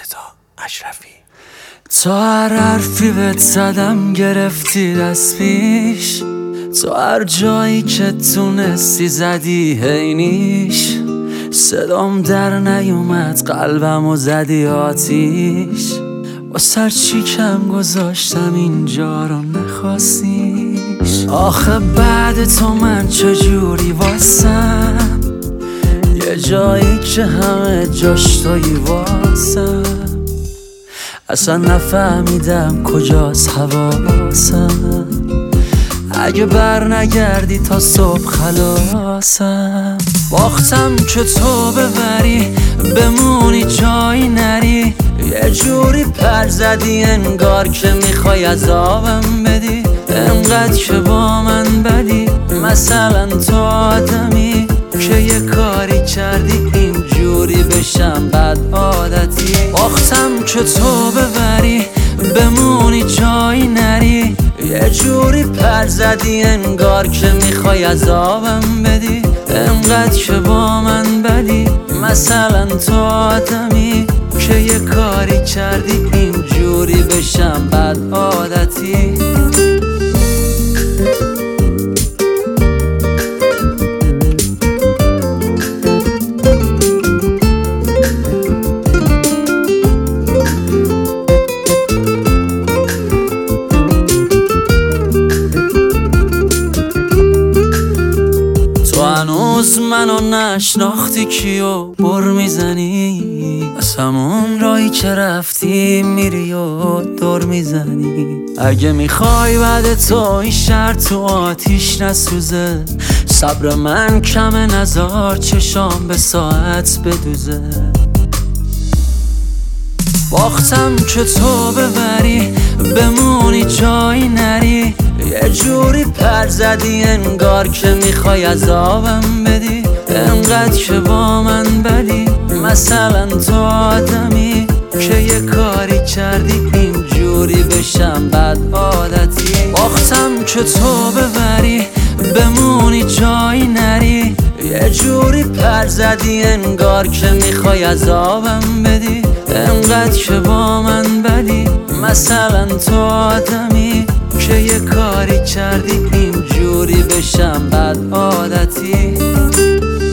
رضا اشرفی. تا هر حرفی بهت زدم گرفتی دست پیش، تا هر جایی که تونستی زدی هینیش، صدام در نیومد قلبمو زدی آتیش، با سر چی کم گذاشتم اینجا رو نخواستیش. آخه بعد تو من چجوری واسم، یه جایی که همه جاش تویی واسم، اصلا نفهمیدم کجاست حواسم، اگه بر نگردی تا صبح خلاصم. باختم که تو ببری بمونی جایی نری، یه جوری پر زدی انگار که میخوای عذابم بدی، انقدر که با من بدی، مثلا تو آدمی که یه کاری کردی اینجوری بشم بد عادتی. باختم که تو ببری بمونی جایی نری، یه جوری پر زدی انگار که میخوای عذابم بدی، انقدر که با من بدی، مثلا تو آدمی که یه کاری کردی اینجوری بشم بد عادتی. هنوز منو نشناختی کیو بر میزنی، از همون راهی که رفتی میری و دور میزنی. اگه میخوای بعد تو این شهر تو آتیش نسوزه، صبر من کمه نزار چشام به ساعت بدوزه. باختم که تو ببری بمونی جایی نری، یه جوری پر زدی انگار که میخوای عذابم بدی، انقدر که با من بدی، مثلا تو آدمی که یه کاری کردی اینجوری بشم بد عادتی. باختم که تو ببری بمونی جایی نری، یه جوری پر زدی انگار که میخوای عذابم بدی، انقدر که با من بدی، مثلا تو آدمی که یه کاری کردی اینجوری بشم بد عادتی.